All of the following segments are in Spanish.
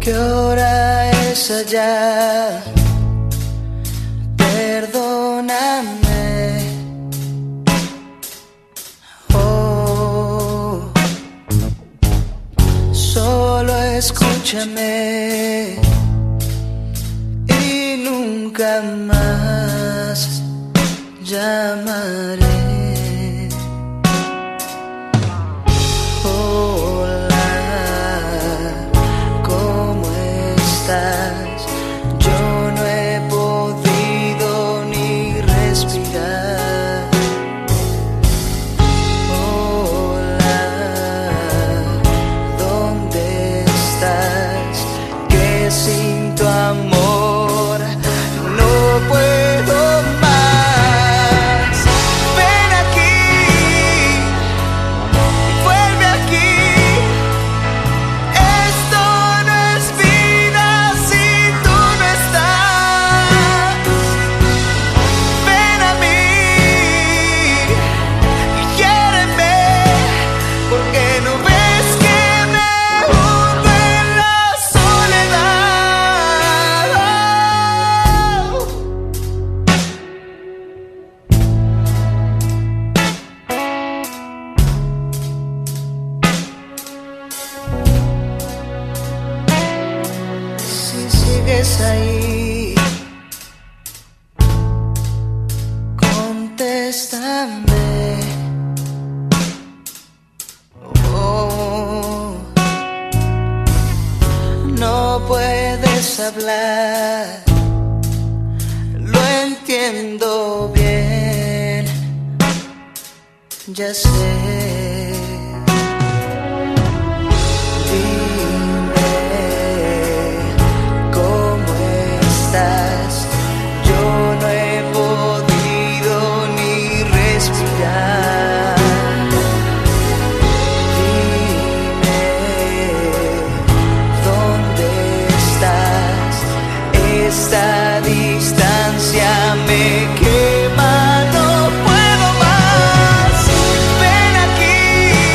¿Qué hora es allá? Perdóname. Oh, solo escúchame y nunca más llamaré. Yo no he podido ni respirar. Hola, ¿dónde estás? Que sin tu amor no puedo más. Ven aquí, vuelve aquí. Esto no es vida si tú no estás. Ven a mí y quiéreme, porque no ves que me hundo en la soledad. Si sigues ahí, contéstame. Oh, no puedes hablar, lo entiendo bien, ya sé. Yo no he podido ni respirar. Dime, ¿dónde estás? Esta distancia me quema, no puedo más. Ven aquí,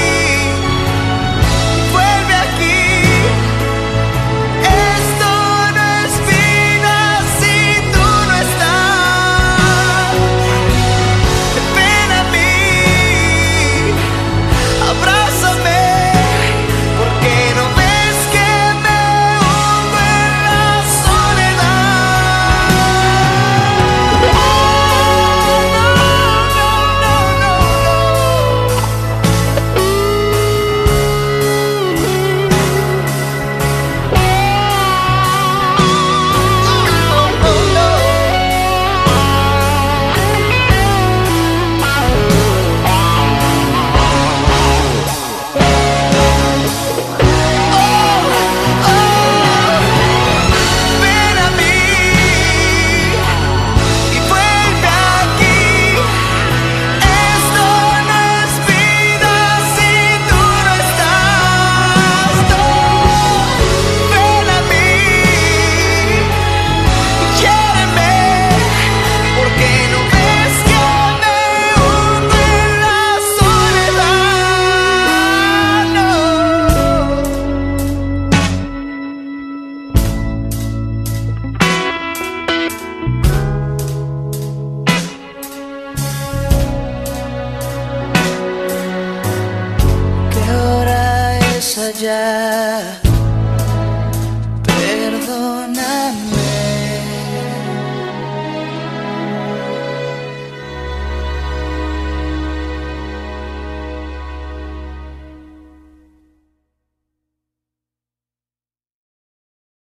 vuelve aquí. Esto no es vida si tú no estás. Ven a mí, abrázame, porque no ves que me hundo en la soledad. Ven a mí y vuelve aquí. Esto no es vida si tú no estás. No, ven a mí y quiéreme, porque no ves que me hundo en la soledad. No. ¿Qué hora es allá?